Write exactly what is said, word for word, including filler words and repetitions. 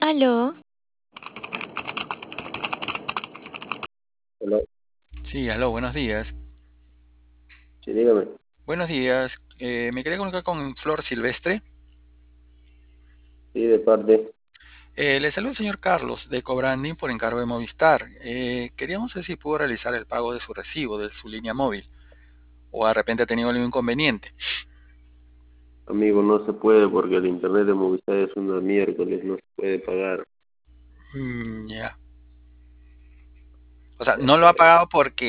Aló, Hola, Sí, aló, buenos días. sí, dígame. Buenos días. Eh, me quería comunicar con Flor Silvestre. Sí, de parte. Eh, le saluda el señor Carlos de Cobranding por encargo de Movistar. Eh, queríamos saber si pudo realizar el pago de su recibo, de su línea móvil, o de repente ha tenido algún inconveniente. Amigo, no se puede porque el internet de Movistar es una miércoles, no se puede pagar. Mm, ya. O sea, Ya no lo ha sé. pagado porque